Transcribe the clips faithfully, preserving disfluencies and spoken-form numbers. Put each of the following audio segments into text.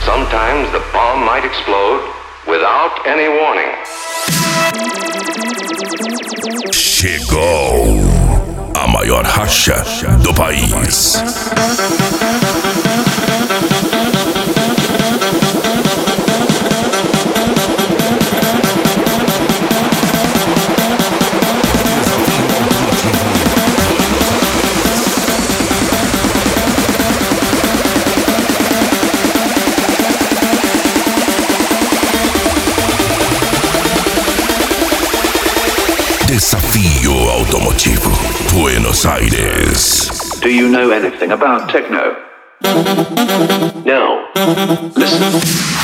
Sometimes the bomb might explode without any warning. Chegou a maior racha do país. Desafio Automotivo, Buenos Aires. Do you know anything about techno? No. Listen.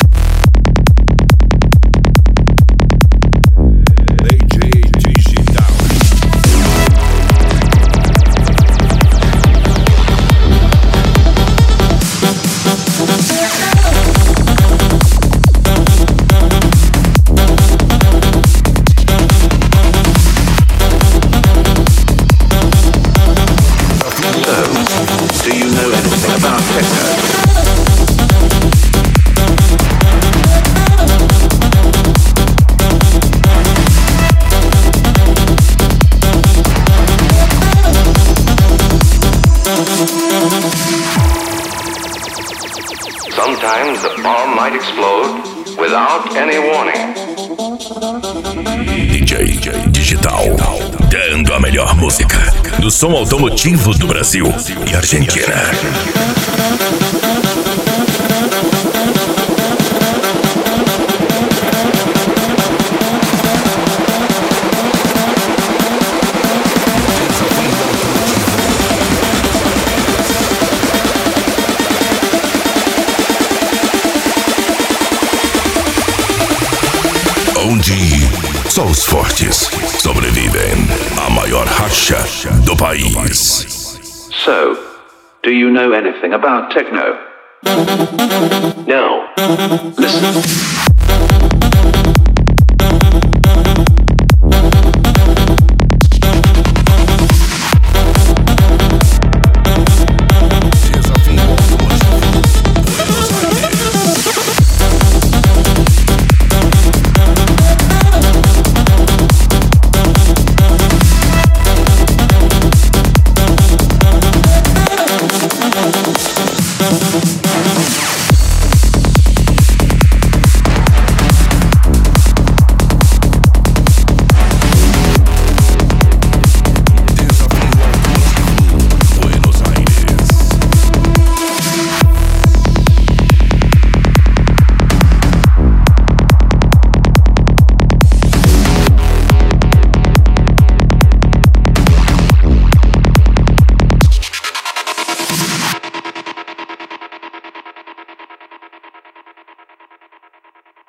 Sometimes the bomb might explode without any warning. D J Digital, dando a melhor música do som automotivo do Brasil e Argentina. Onde só os fortes sobrevivem à maior racha do país. So, do you know anything about techno? No. Listen.